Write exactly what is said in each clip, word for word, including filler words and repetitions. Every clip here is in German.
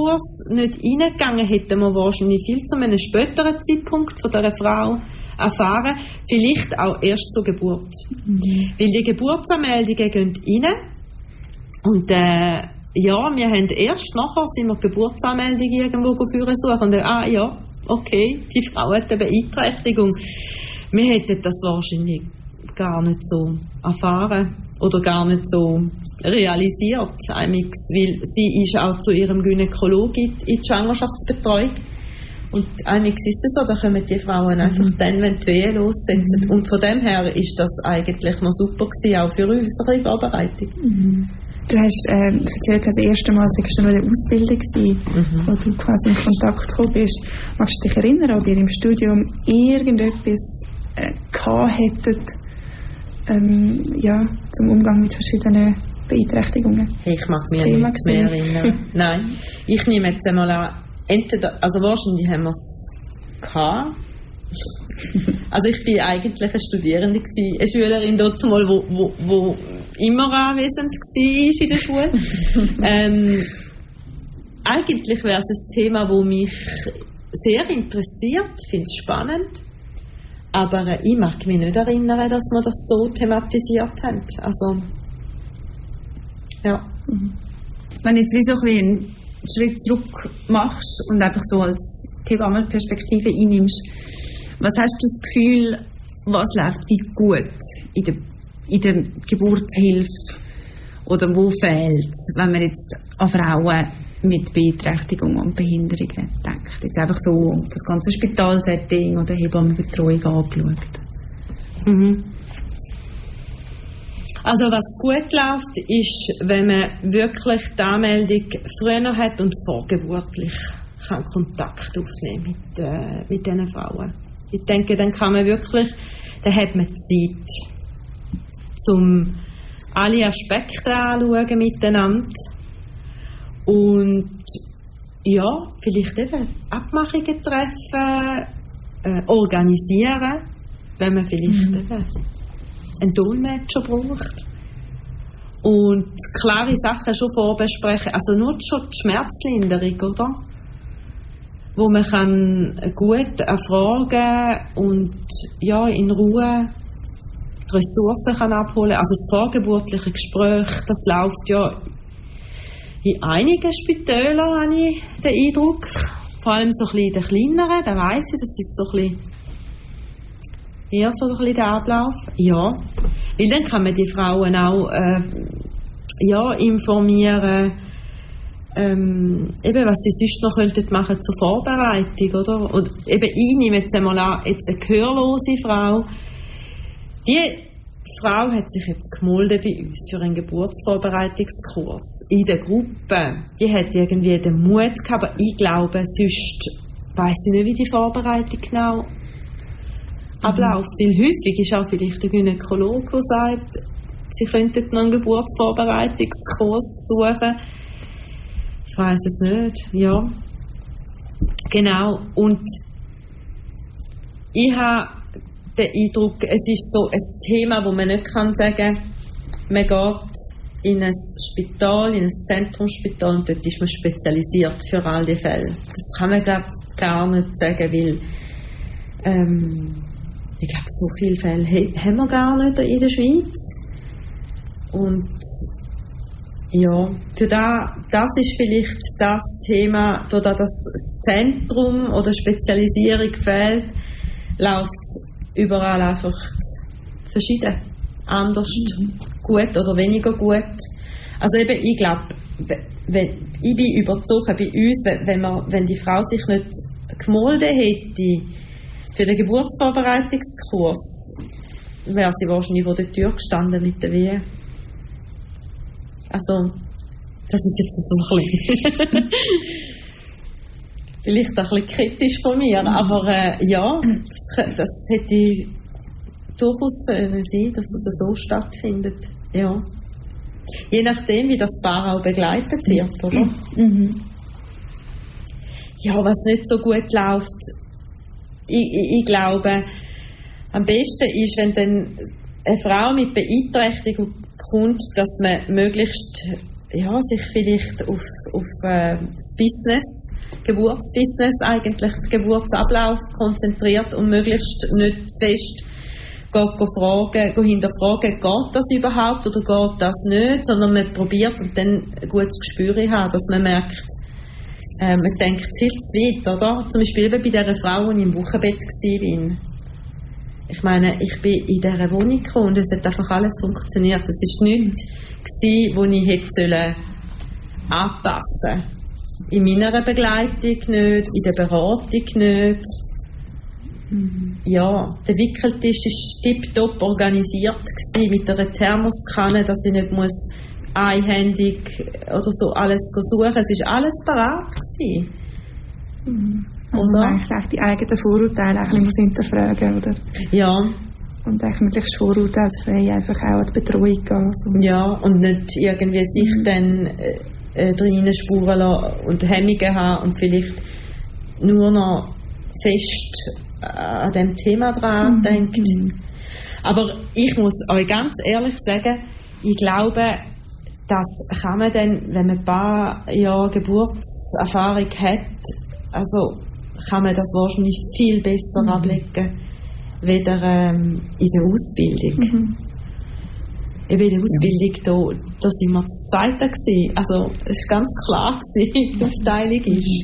Kurs nicht reingegangen, hätten wir wahrscheinlich viel zu einem späteren Zeitpunkt von dieser Frau erfahren, vielleicht auch erst zur Geburt. Mhm. Weil die Geburtsanmeldungen gehen rein und äh, ja, wir haben erst nachher sind wir die Geburtsanmeldung irgendwo führen suchen und ah ja, okay, die Frau hat eine Beeinträchtigung. Wir hätten das wahrscheinlich gar nicht so erfahren oder gar nicht so realisiert, weil sie ist auch zu ihrem Gynäkologen in die Schwangerschaftsbetreuung. Und einmal ist es so, da kommen die Frauen einfach mhm. dann, wenn die Wehen lossetzen. Mhm. Und von dem her ist das eigentlich noch super gewesen, auch für unsere Vorbereitung. Mhm. Du hast äh, erzählt, das erste Mal sagst du noch in der Ausbildung gewesen, mhm. wo du quasi in Kontakt gekommen bist. Magst du dich erinnern, ob ihr im Studium irgendetwas äh, gehabt hättet, ähm, ja, zum Umgang mit verschiedenen Beeinträchtigungen? Ich mag mich Thema nicht mehr erinnern. Nein, ich nehme jetzt einmal an, entweder, also wahrscheinlich haben wir es gehabt. Also ich bin eigentlich eine Studierende gewesen, eine Schülerin dort mal, wo, wo, wo immer anwesend war in der Schule. ähm, eigentlich wäre es ein Thema, das mich sehr interessiert, ich finde es spannend, aber äh, ich mag mich nicht erinnern, dass wir das so thematisiert haben. Also, ja. Wenn jetzt wie so ein bisschen einen Schritt zurück machst und einfach so als Hebammenperspektive einnimmst, was hast du das Gefühl, was läuft wie gut in der, in der Geburtshilfe oder wo fehlt es, wenn man jetzt an Frauen mit Beeinträchtigungen und Behinderungen denkt? Jetzt einfach so das ganze Spitalsetting oder Hebammenbetreuung angeschaut. Mhm. Also was gut läuft, ist, wenn man wirklich die Anmeldung früher hat und vorgeburtlich kann Kontakt aufnehmen mit, äh, mit diesen Frauen. Ich denke, dann kann man wirklich, dann hat man Zeit, um alle Aspekte anzuschauen miteinander und ja, vielleicht eben Abmachungen treffen, äh, organisieren, wenn man vielleicht mhm. eben einen Dolmetscher braucht und klare Sachen schon vorbesprechen, also nur schon die Schmerzlinderung, oder? Wo man kann gut erfragen und ja, in Ruhe die Ressourcen kann abholen. Also das vorgeburtliche Gespräch, das läuft ja in einigen Spitälern, habe ich den Eindruck. Vor allem so ein bisschen in den kleineren, da weiss ich, das ist so ein bisschen eher so ein bisschen der Ablauf. Ja, weil dann kann man die Frauen auch äh, ja, informieren, Ähm, eben, was sie sonst noch könnten machen zur Vorbereitung, oder? Und eben, ich nehme jetzt einmal an, jetzt eine gehörlose Frau, die Frau hat sich jetzt gemolden bei uns für einen Geburtsvorbereitungskurs in der Gruppe. Die hat irgendwie den Mut gehabt, aber ich glaube, sonst weiss ich nicht, wie die Vorbereitung genau abläuft. Mhm. Weil häufig ist auch vielleicht der Gynäkologe, der sagt, sie könnten noch einen Geburtsvorbereitungskurs besuchen. Ich weiss es nicht, ja. Genau. Und ich habe den Eindruck, es ist so ein Thema, wo man nicht kann sagen, man geht in ein Spital, in ein Zentrumsspital und dort ist man spezialisiert für all die Fälle. Das kann man, glaube ich, gar nicht sagen, weil ähm, ich glaube, so viele Fälle haben wir gar nicht in der Schweiz. Und ja, für da, das ist vielleicht das Thema, da das Zentrum oder Spezialisierung fehlt, läuft es überall einfach verschieden, anders mhm. gut oder weniger gut. Also eben, ich glaube, wenn, ich bin überzeugt, bei uns, wenn, man, wenn die Frau sich nicht gemolden hätte für den Geburtsvorbereitungskurs, wäre sie wahrscheinlich vor der Tür gestanden mit der Wehe. Also, das ist jetzt so ein bisschen vielleicht auch ein bisschen kritisch von mir, aber äh, ja, das, das hätte durchaus können sein, dass das so stattfindet. Ja. Je nachdem, wie das Paar auch begleitet wird, oder? Mhm. Ja, was nicht so gut läuft, ich, ich, ich glaube, am besten ist, wenn dann eine Frau mit Beeinträchtigung kommt, dass man möglichst ja, sich vielleicht auf, auf äh, das Business, Geburtsbusiness eigentlich, den Geburtsablauf konzentriert und möglichst nicht zu fest geht, geht fragen, geht hinterfragen, geht das überhaupt oder geht das nicht, sondern man probiert und dann ein gutes Gespür haben, dass man merkt, äh, man denkt viel zu weit, oder? Zum Beispiel eben bei dieser Frau, die ich im Wochenbett war. Ich meine, ich bin in dieser Wohnung gekommen und es hat einfach alles funktioniert. Es war nichts, was ich hätte sollen anpassen sollen. In meiner Begleitung nicht, in der Beratung nicht. Mhm. Ja, der Wickeltisch war tipptopp organisiert gewesen, mit einer Thermoskanne, dass ich nicht muss einhändig oder so alles suchen. Es war alles parat gewesen. Mhm. Und eigentlich auch die eigenen Vorurteile ein bisschen hinterfragen, oder? Ja. Und eigentlich möglichst vorurteilsfrei einfach auch an die Betreuung gehen. So. Ja, und nicht irgendwie sich mhm. dann äh, drin spuren lassen und Hemmungen haben und vielleicht nur noch fest äh, an diesem Thema dran mhm. denkt. Mhm. Aber ich muss euch ganz ehrlich sagen, ich glaube, das kann man dann, wenn man ein paar Jahre Geburtserfahrung hat, also kann man das wahrscheinlich viel besser mhm. ablegen, weder ähm, in der Ausbildung. Mhm. In der Ausbildung, ja. da, da sind wir zu zweit gewesen. Also es war ganz klar gewesen, die Aufteilung ist.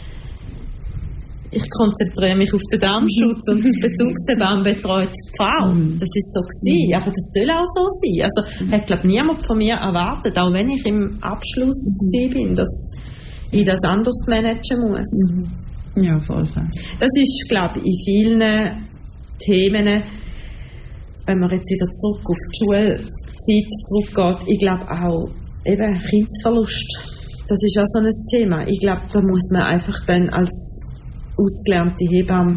Ich konzentriere mich auf den Darmschutz und die Bezugshebamme betreut die Frau. Mhm. Das ist so gewesen, mhm. aber das soll auch so sein. Also mhm. hat glaube niemand von mir erwartet, auch wenn ich im Abschluss mhm. bin, dass ich das anders managen muss. Mhm. Ja, voll. Das ist, glaube ich, in vielen Themen, wenn man jetzt wieder zurück auf die Schulzeit zurückgeht, ich glaube auch eben Kindsverlust. Das ist auch so ein Thema. Ich glaube, da muss man einfach dann als ausgelernte Hebamme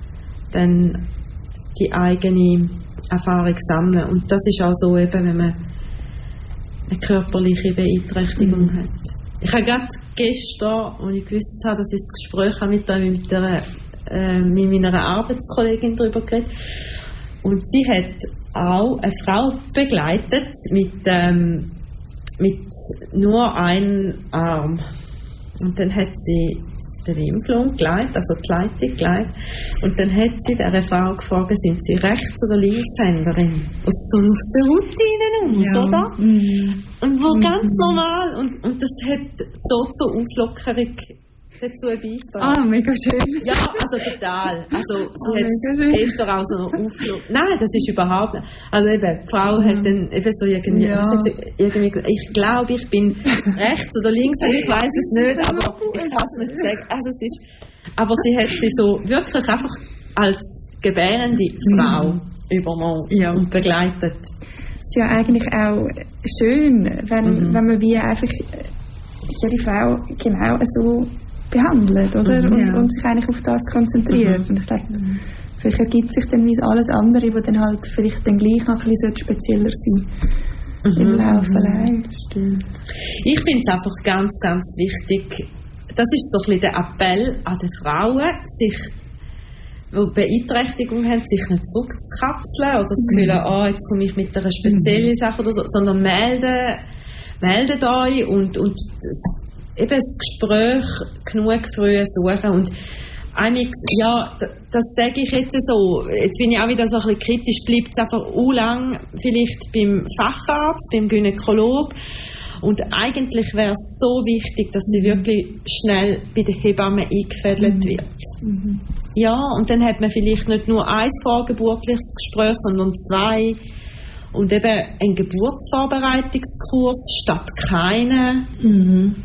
dann die eigene Erfahrung sammeln. Und das ist auch so, eben, wenn man eine körperliche Beeinträchtigung mhm. hat. Ich habe gerade gestern, als ich gewusst habe, dass ich das Gespräch habe mit, der, mit, der, äh, mit meiner Arbeitskollegin darüber geredet. Und sie hat auch eine Frau begleitet mit, ähm, mit nur einem Arm. Und dann hat sie den Impfung geleitet, also die Leitung geleitet. Und dann hat sie diese Frau gefragt, sind Sie Rechts- oder Linkshänderin? Aus, so aus der Routine aus, ja. oder? Mhm. Und wo mhm. ganz normal. Und, und das hat so zur Auflockerung dazu beigetragen. Ah, mega schön. Ja, also total. Also sie oh, hat gestern auch so aufgelockert. Nein, das ist überhaupt nicht. Also eben, die Frau mhm. hat dann eben so irgendwie, ja. irgendwie gesagt, ich glaube, ich bin rechts oder links, ich weiß es nicht, aber ich kann es nicht sagen. Also es ist, aber sie hat sie so wirklich einfach als gebärende Frau mhm. übernommen ja. und begleitet. Es ist ja eigentlich auch schön, wenn, mhm. wenn man wie einfach jede Frau genau so behandelt, oder? Mhm, und, ja. und sich eigentlich auf das konzentriert. Mhm. Und ich glaube, mhm. vielleicht ergibt sich dann wie alles andere, wo dann halt vielleicht dann gleich noch ein bisschen spezieller sein mhm. im Laufe allein. Stimmt. Ich finde es einfach ganz, ganz wichtig, das ist so ein bisschen der Appell an die Frauen, sich, die Beeinträchtigung haben, sich nicht zurückzukapseln oder das Gefühl, mhm. oh, jetzt komme ich mit einer speziellen mhm. Sache oder so, sondern melden, meldet euch und, und das, eben das Gespräch genug früh suchen. Und einiges, ja, das sage ich jetzt so, jetzt bin ich auch wieder so ein bisschen kritisch, bleibt es einfach u lang vielleicht beim Facharzt, beim Gynäkolog. Und eigentlich wäre es so wichtig, dass sie wirklich schnell bei der Hebamme eingefädelt mhm. wird. Mhm. Ja, und dann hat man vielleicht nicht nur ein vorgeburtliches Gespräch, sondern zwei. Und eben ein Geburtsvorbereitungskurs statt keinen. Mhm.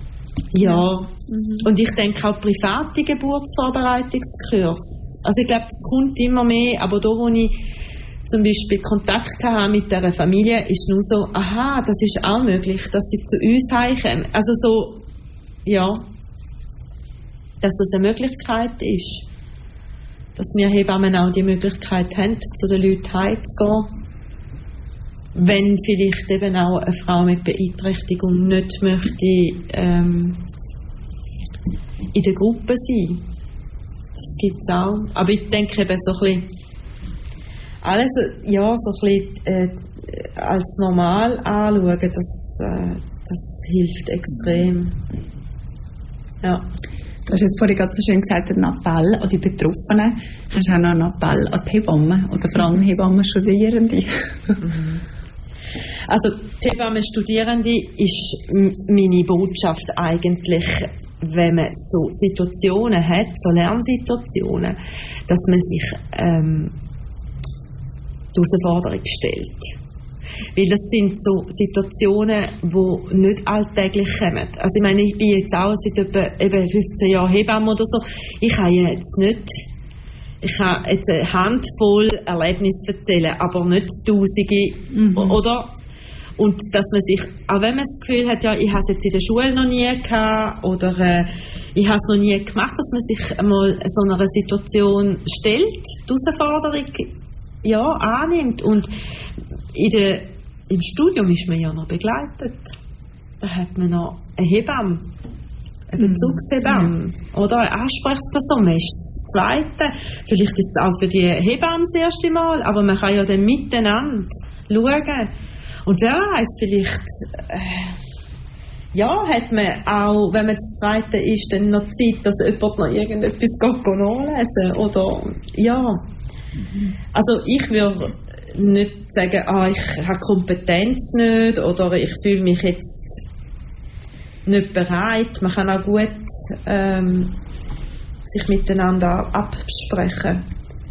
Ja, mhm. und ich denke auch private Geburtsvorbereitungskurs. Also ich glaube, das kommt immer mehr, aber da, wo ich zum Beispiel Kontakt hatte mit dieser Familie, ist nur so, aha, das ist auch möglich, dass sie zu uns heimkommen. Also so, ja, dass das eine Möglichkeit ist. Dass wir Hebammen auch die Möglichkeit haben, zu den Leuten heimzugehen. Wenn vielleicht eben auch eine Frau mit Beeinträchtigung nicht möchte ähm, in der Gruppe sein. Das gibt es auch. Aber ich denke eben so ein bisschen, alles ja, so ein bisschen äh, als normal anschauen, das, äh, das hilft extrem. Ja. Du hast jetzt vorhin gerade so schön gesagt, ein Appell an die Betroffenen. Hast du auch noch einen Appell an die Hebammen oder vor allem Hebammenstudierende? Mhm. Also die Hebammenstudierende ist m- meine Botschaft eigentlich, wenn man so Situationen hat, so Lernsituationen, dass man sich ähm, die Herausforderung stellt. Weil das sind so Situationen, die nicht alltäglich kommen. Also ich meine, ich bin jetzt auch seit etwa eben fünfzehn Jahren Hebamme oder so. Ich habe jetzt nicht, ich habe jetzt eine Handvoll Erlebnisse erzählen, aber nicht Tausende, mhm. oder? Und dass man sich, auch wenn man das Gefühl hat, ja, ich habe es jetzt in der Schule noch nie gehabt oder äh, ich habe es noch nie gemacht, dass man sich einmal so einer Situation stellt, die Herausforderung ja, annimmt. Und in der, im Studium ist man ja noch begleitet. Da hat man noch eine Hebamme, eine Bezugshebamme, mm. oder eine Ansprechperson. Man ist das Zweite. Vielleicht ist es auch für die Hebamme das erste Mal, aber man kann ja dann miteinander schauen. Und wer weiß, vielleicht äh, ja, hat man auch, wenn man das Zweite ist, dann noch Zeit, dass jemand noch irgendetwas nachlesen oder ja. Also ich würde nicht sagen, ah, ich habe Kompetenz nicht oder ich fühle mich jetzt nicht bereit. Man kann auch gut ähm, sich miteinander absprechen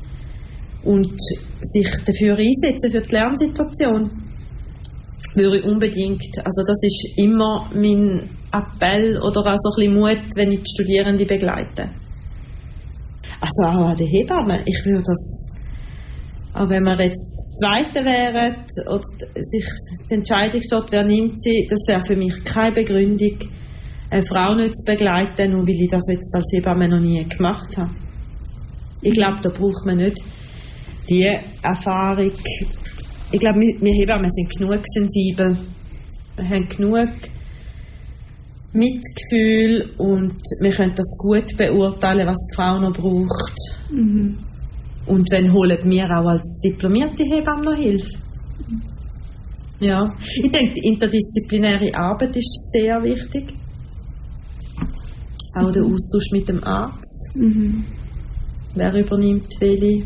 und sich dafür einsetzen für die Lernsituation. Würde ich unbedingt. Also das ist immer mein Appell oder auch so ein bisschen Mut, wenn ich die Studierenden begleite. Also auch an die Hebammen. Ich würde das, auch wenn wir jetzt das Zweite wären oder sich die Entscheidung steht, wer nimmt sie, das wäre für mich keine Begründung, eine Frau nicht zu begleiten, nur weil ich das jetzt als Hebamme noch nie gemacht habe. Ich glaube, da braucht man nicht die Erfahrung. Ich glaube, wir Hebammen sind genug sensibel. Wir haben genug Mitgefühl und wir können das gut beurteilen, was die Frau noch braucht. Mhm. Und dann holen wir auch als diplomierte Hebamme noch Hilfe. Ja. Ich denke, die interdisziplinäre Arbeit ist sehr wichtig. Auch der Austausch mit dem Arzt. Mhm. Wer übernimmt welche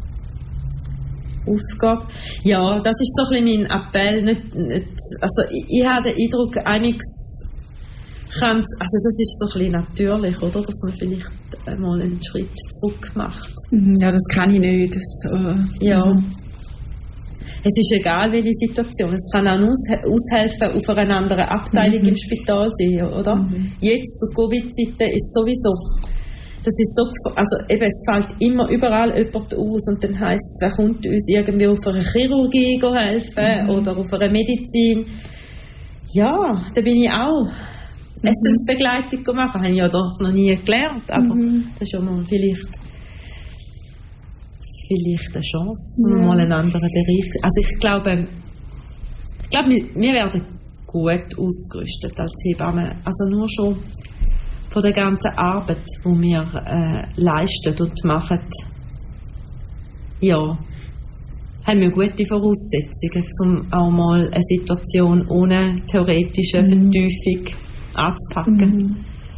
Aufgabe? Ja, das ist so ein bisschen mein Appell. Nicht, nicht, also ich, ich habe den Eindruck, einiges kann, also das ist so ein bisschen natürlich, oder? Dass man vielleicht einmal einen Schritt zurück macht. Ja, das kann ich nicht. Das, äh, ja. Mhm. Es ist egal, welche Situation. Es kann auch aushelfen auf einer anderen Abteilung mhm. im Spital sein, oder? Mhm. Jetzt zu Covid-Zeiten ist sowieso, das ist so, also eben, es fällt immer überall jemand aus und dann heisst es, wer kommt uns irgendwie auf einer Chirurgie helfen mhm. oder auf einer Medizin. Ja, da bin ich auch mhm. Essensbegleitung gemacht, habe ich ja doch noch nie gelernt, aber mhm. das ist ja mal vielleicht vielleicht eine Chance, um ja. mal einen anderen Bereich. Also ich glaube, ich glaube, wir, wir werden gut ausgerüstet als Hebammen. Also nur schon von der ganzen Arbeit, die wir äh, leisten und machen, ja, haben wir gute Voraussetzungen, um auch mal eine Situation ohne theoretische mhm. Vertiefung anzupacken. Mhm.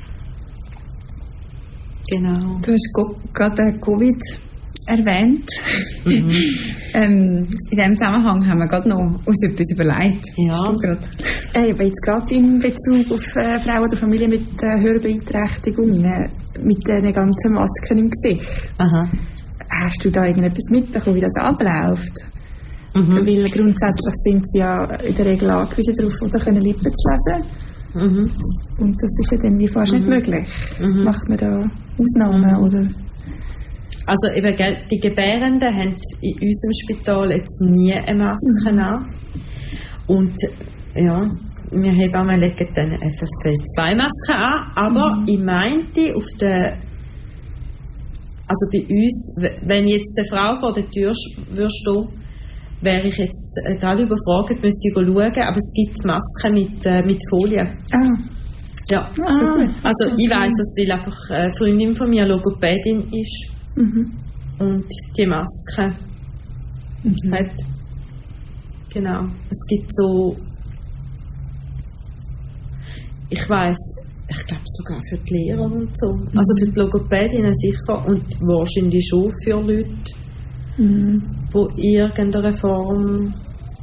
Genau. Du hast gerade Covid erwähnt. Mhm. ähm, in diesem Zusammenhang haben wir gerade noch uns etwas überlegt. Ja. Äh, aber jetzt gerade in Bezug auf äh, Frauen oder Familien mit äh, Hörbeeinträchtigungen, äh, mit den äh, ganzen Masken im Gesicht. Aha. Hast du da irgendetwas mitbekommen, wie das abläuft? Mhm. Weil grundsätzlich sind sie ja in der Regel angewiesen darauf, oder können Lippen zu lesen. Mhm. Und das ist ja dann wie fast mhm. nicht möglich. Mhm. Macht man da Ausnahmen, mhm. oder? Also eben, die Gebärenden haben in unserem Spital jetzt nie eine Maske mhm. an. Und ja, wir Hebammen legen dann F F P zwei Masken an, aber mhm. ich meinte, auf der, also bei uns, wenn jetzt eine Frau vor der Tür würde stehen, wäre ich jetzt äh, gerade überfragt, müsste ich schauen, aber es gibt Masken mit, äh, mit Folie. Ah. Ja, ah, also okay. Ich weiss das, weil einfach eine Freundin von mir Logopädin ist. Mhm. Und die Maske mhm. hat. Genau. Es gibt so ich weiss, ich glaube sogar für die Lehrer und so. Mhm. Also für die Logopädinnen sicher und wahrscheinlich schon für Leute, mhm. die in irgendeiner Form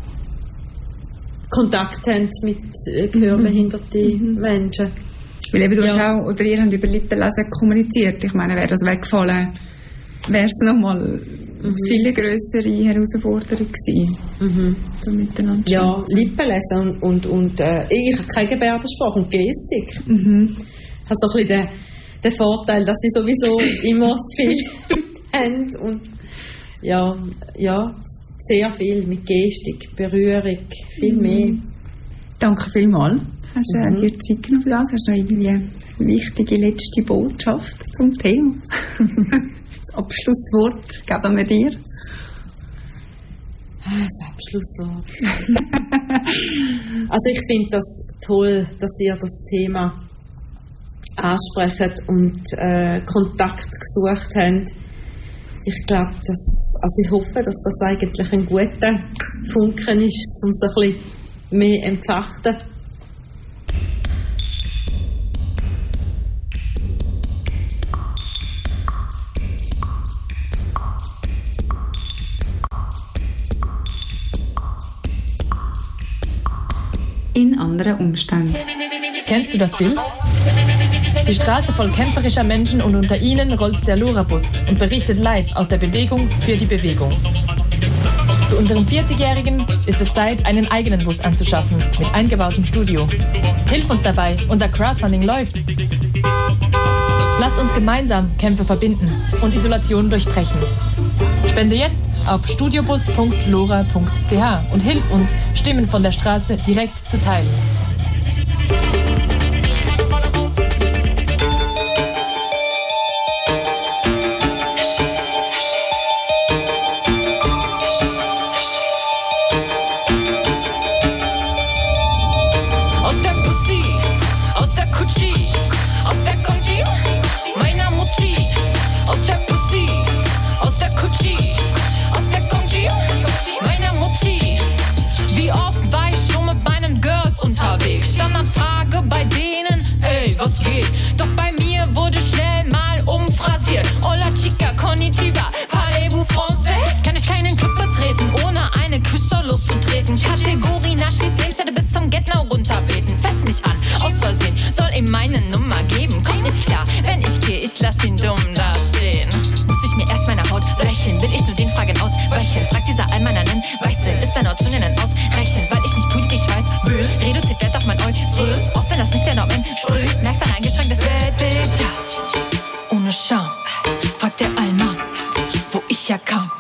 Kontakt haben mit gehörbehinderten mhm. Menschen. Weil eben du ja. hast auch, oder ihr habt über Lippenlesen kommuniziert. Ich meine, wäre das weggefallen, wäre es nochmal mhm. viel grössere Herausforderung gewesen. Mhm. So miteinander. Ja, Lippenlesen und, und, und äh, ich habe keine Gebärdensprache und Gestik. Mhm. Ich habe so ein bisschen den, den Vorteil, dass sie sowieso immer viel haben und ja, ja, sehr viel mit Gestik, Berührung, viel mhm. mehr. Danke vielmals. Hast du mhm. dir Zeit genommen für das? Hast du noch irgendwie eine wichtige letzte Botschaft zum Thema? Das Abschlusswort geben wir dir. Das Abschlusswort. Also ich finde das toll, dass ihr das Thema ansprecht und äh, Kontakt gesucht habt. Ich glaube, dass, also ich hoffe, dass das eigentlich ein guter Funken ist, um es ein bisschen mehr entfachten. In anderen Umständen. Kennst du das Bild? Die Straße voll kämpferischer Menschen und unter ihnen rollt der Lora-Bus und berichtet live aus der Bewegung für die Bewegung. Zu unserem vierzigjährigen ist es Zeit, einen eigenen Bus anzuschaffen mit eingebautem Studio. Hilf uns dabei, unser Crowdfunding läuft. Lasst uns gemeinsam Kämpfe verbinden und Isolation durchbrechen. Spende jetzt auf studiobus punkt lora punkt c h und hilf uns, Stimmen von der Straße direkt zu teilen. Aus der Pussy, aus der Kutschi, aus der Gonji, meiner Mutti, aus der Pussy, aus der Kutschi, aus der Gonji, meiner Mutti. Wie oft war ich schon mit meinen Girls unterwegs? Standardfrage bei denen, ey, was geht? Doch bei mir wurde schnell mal umphrasiert. Hola chica, konnichiwa, parlez-vous français? Kann ich keinen Club betreten, ohne eine Küsse loszutreten? Kategorie Naschis, Lebensstelle bis zum Get-Now runterbeten. Fest mich an, aus Versehen, soll ihm meine Nummer geben. Kommt nicht klar, wenn ich gehe, ich lass ihn dumm dastehen. Muss ich mir erst meine Haut rächen? Will ich nur den Fragen ausweichen? Fragt dieser Allmannernen, Weiße, ist dein Auszünden ausrechnen? Weil ich nicht pünktlich weiß, will, reduziert Wert auf mein Äußeres. Außer dass nicht der Norm entspricht, merkst ein eingeschränktes Weltbild. Ja, ohne Scham, fragt der Allmann, wo ich herkam.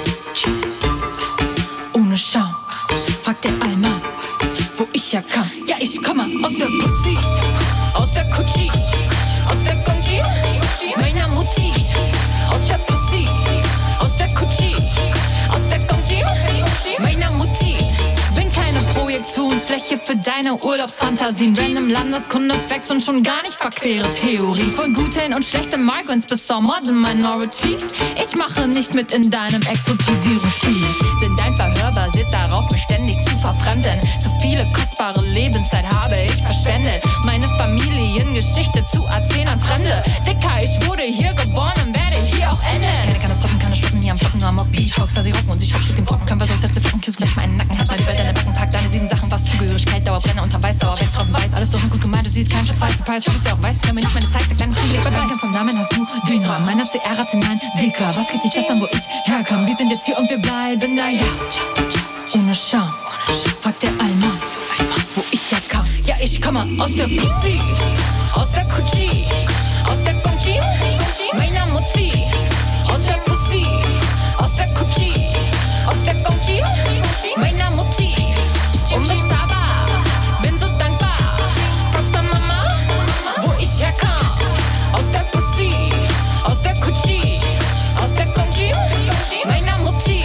Ohne Scham, fragt der Allmann, wo ich herkam. Ja, ich komme aus der Pussy, aus der Kutschi, aus der Gonji, meiner Mutti. Aus der Pussy, aus der Kutschi, aus der Gonji, meiner Mutti. Bin keine Projektionsfläche für deine Urlaubsfantasien. Random Landeskunde, Facts und schon gar nicht verquere Theorie. Von guten und schlechten Migrants bis zur Modern Minority. Ich mache nicht mit in deinem Exotisierungsspiel. Denn dein Verhör basiert darauf, mich ständig zu verfremden. Zu viele kostbare Lebenszeit habe ich verschwendet. Meine Familiengeschichte zu erzählen an Fremde. Dicker, ich wurde hier geboren und werde hier auch enden. Keine kann es stoppen, keine stoppen, hier am Flocken, nur am Mock. Beatbox, da sie rocken und sich Hauptstück den Brocken. Kann was soll's Hälfte flocken, kiss gleich meinen Nacken. Hat mal die Welt deine Backen, pack deine sieben Sachen, was Zugehörigkeit, Dauerbrenner, unter Weiß, Dauer, weg, Tropfen, Weiß. Alles doch gut gemeint, du siehst keinen Schatz, weiß, Surprise. Du bist ja auch weiß, kann mir nicht meine Zeit, der kleine Spiegel. Bei Balkan vom Namen hast du den Rahmen. Meiner C R hatte nein, Dicker. Was geht dich fest an, wo ich herkomme? Wir sind jetzt hier und wir bleiben da, ja. Ohne Scham, fragt der Allmann, wo ich herkam. Ja, ich komme aus der Pussy, aus der Kutschi, aus der Gonji, meiner Mutti. Aus der Pussy, aus der Kutschi, aus der Gonji, meiner Mutti. Unbezahlbar, bin so dankbar. Props an Mama, wo ich herkam. Aus der Pussy, aus der Kutschi, aus der Gonji, meiner Mutti.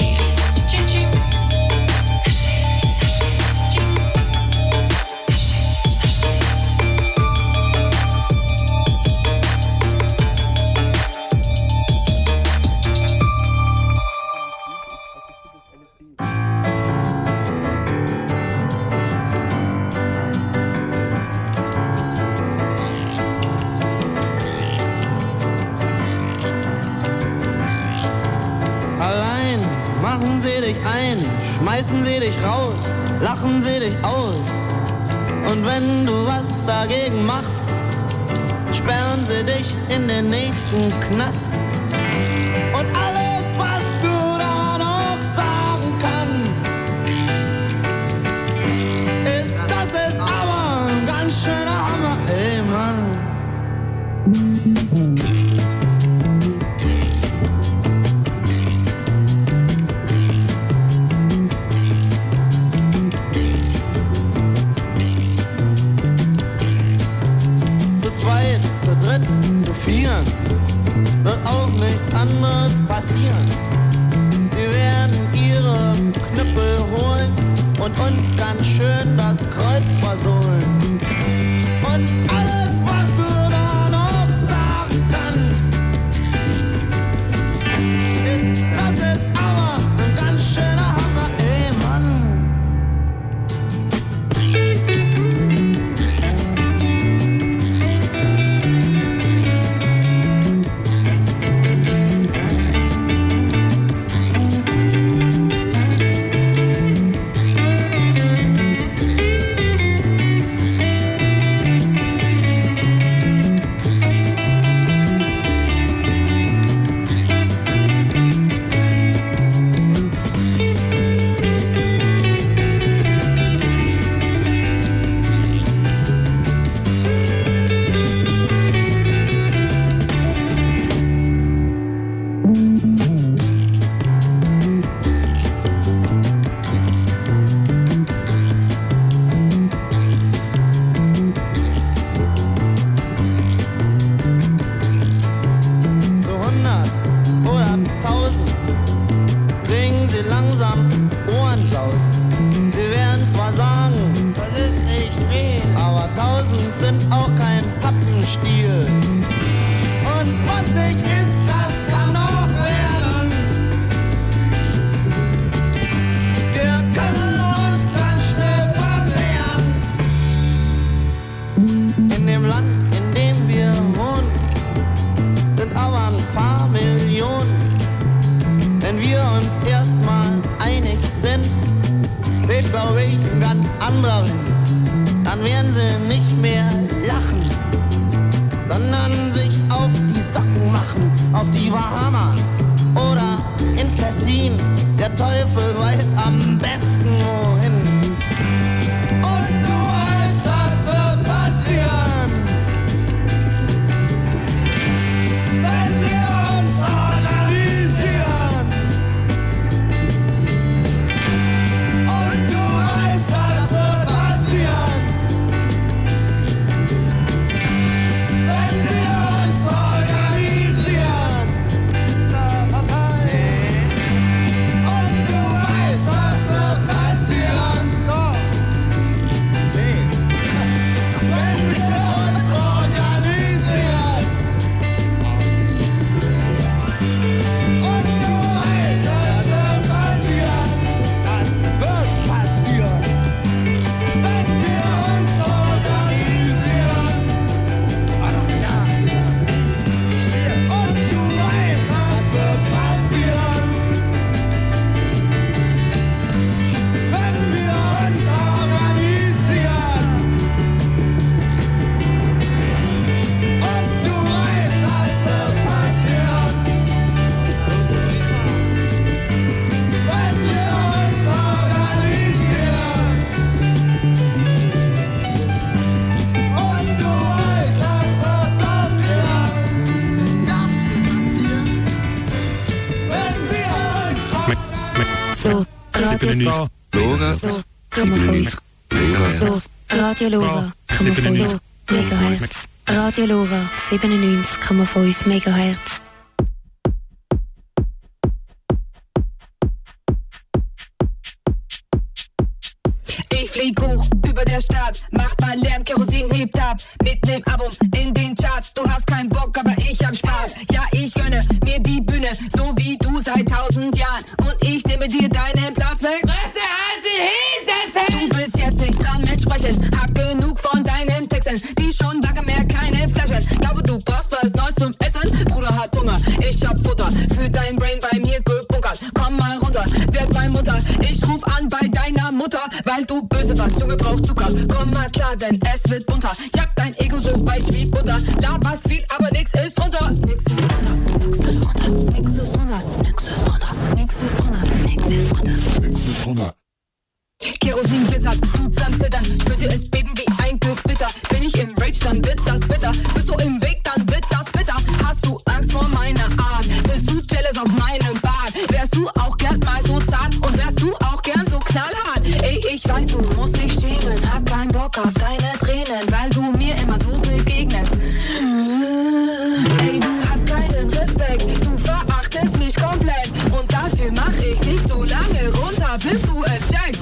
packen sie dich ein, schmeißen sie dich raus, lachen sie dich aus. Und wenn du was dagegen machst, sperren sie dich in den nächsten Knast. Und alles, was du da noch sagen kannst, ist, das ist aber ein ganz schöner Hammer, ey Mann. Zu vieren wird auch nichts anderes passieren. Sie werden ihre Knüppel holen und uns ganz schön das Kreuz versohlen. Und alles, was du da noch sagen kannst, ist, das ist aber ein ganz schöner Hammer, ey Mann. Radio Lora. So, so, Radio Lora, so, Megahertz. Radio Lora, siebenundneunzig Komma fünf Megahertz. Ich flieg hoch über der Stadt, macht mal Lärm, Kerosin hebt ab. Mit nem Album in den Charts, du hast keinen Bock, aber ich hab Spaß. Ja, ich gönne mir die Bühne, so wie du seit tausend Jahren. Und ich nehme dir deinen Platz weg. Fresse, halt die Hese! Du bist jetzt nicht dran mit Sprechen, hab genug von deinen Texten, die schon lange mehr keine Flaschen. Glaube, du brauchst was Neues zum Essen, Bruder hat Hunger, ich hab Futter für dein Brain bei mir gebunkert. Komm mal runter, werd bei Mutter. Ich ruf an bei deiner Mutter, weil du böse warst, Junge braucht Zucker. Komm mal klar, denn es wird bunter. Jag dein Ego so weich wie Butter. Laberst viel, aber nix ist drunter. Nix ist drunter, nix ist drunter, nix ist drunter, nix ist drunter, nix ist drunter, nix ist drunter. Kerosin glitzert, tut's am Zittern. Spürt ihr es beben wie ein Gewitter. Bin ich im Rage, dann wird das bitter. Bist du im Weg, dann wird das bitter. Hast du Angst vor meiner Art? Bist du jealous auf meinem Bart? Wärst du auch gern mal so zart? Und wärst du auch gern so knallhart? Ey, ich weiß, du musst dich schämen. Hab keinen Bock auf deine Tränen, weil du mir immer so begegnest. Ey, du hast keinen Respekt. Du verachtest mich komplett. Und dafür mach ich dich so lange runter, bis du es checkst.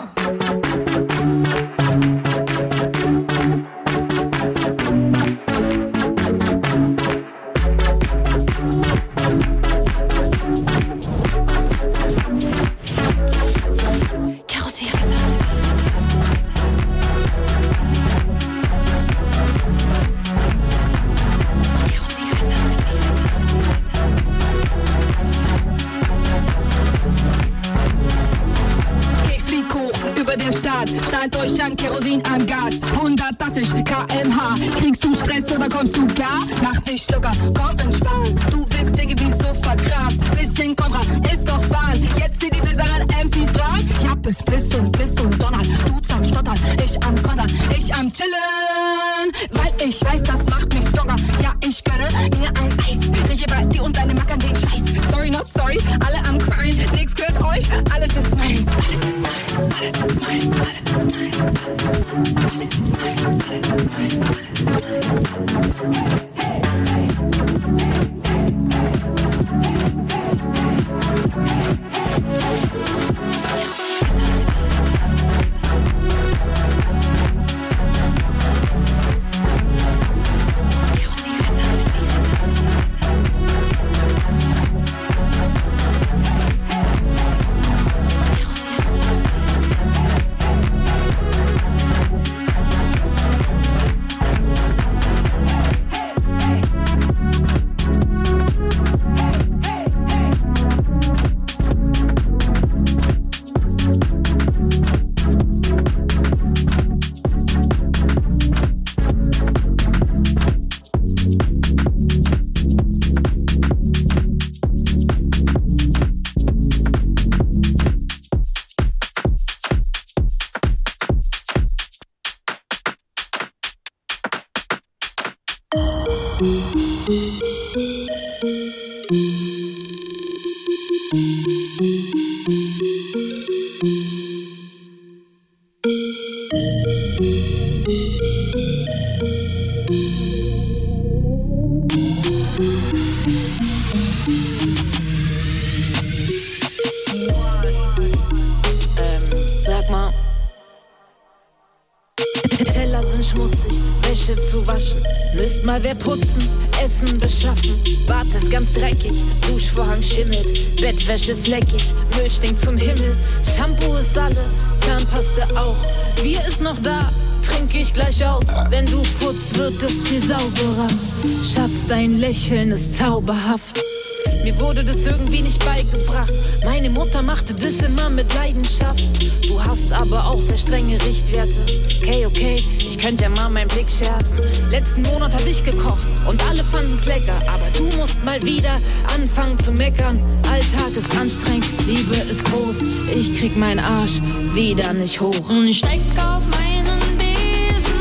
Schneid euch an Kerosin am Gas, hundertachtzig Kilometer pro Stunde. Kriegst du Stress oder kommst du klar? Mach dich locker, komm entspann. Du wirkst, Digga, wie so verkraft. Bisschen Kontra, ist doch Wahn. Jetzt sind die besseren M Cs dran. Ich hab es Bliss und Bliss und Donner. Du am Stottern, ich am Kontern, ich am Chillen. Weil ich weiß, das macht mich stronger. Ja, ich gönne mir ein Eis. Rieche bei dir und deine Mackern den Scheiß. Sorry, not sorry, alle am Crying. Nix gehört euch, alles ist meins. Alles ist meins, alles ist meins, alles ist meins. Wer putzen, Essen beschaffen, Bad ist ganz dreckig, Duschvorhang schimmelt, Bettwäsche fleckig, Müll stinkt zum Himmel, Shampoo ist alle, Zahnpaste auch, Bier ist noch da, trink ich gleich aus, wenn du putzt, wird es viel sauberer, Schatz, dein Lächeln ist zauberhaft. Mir wurde das irgendwie nicht beigebracht. Meine Mutter machte das immer mit Leidenschaft. Du hast aber auch sehr strenge Richtwerte. Okay, okay, ich könnte ja mal meinen Blick schärfen. Letzten Monat hab ich gekocht und alle fanden's lecker. Aber du musst mal wieder anfangen zu meckern. Alltag ist anstrengend, Liebe ist groß. Ich krieg meinen Arsch wieder nicht hoch. Und ich steig auf meinen Besen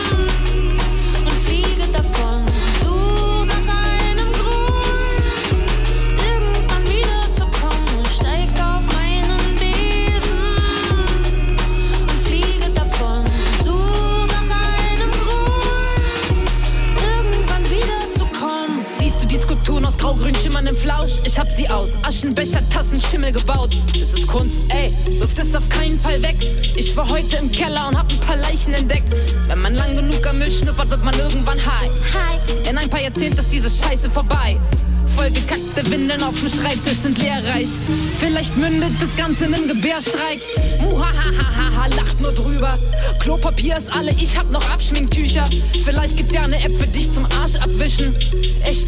und fliege davon. Such nach einem Grund, irgendwann wiederzukommen. Ich steig auf meinen Besen und fliege davon. Such nach einem Grund, irgendwann wiederzukommen. Siehst du die Skulpturen aus grau-grün schimmerndem Flausch? Ich hab sie aus Aschenbecher, Tassen, Schimmel gebaut. Das ist Kunst, ey, wirf das auf keinen Fall weg. Ich war heute im Keller und hab ein paar Leichen entdeckt. Wenn man lang genug am Müll schnuppert, wird man irgendwann high. In ein paar Jahrzehnten ist diese Scheiße vorbei. Vollgekackte Windeln auf dem Schreibtisch sind lehrreich. Vielleicht mündet das Ganze in einem Gebärstreik. Muhahahaha, lacht nur drüber. Klopapier ist alle, ich hab noch Abschminktücher. Vielleicht gibt's ja eine App für dich zum Arsch abwischen. Echt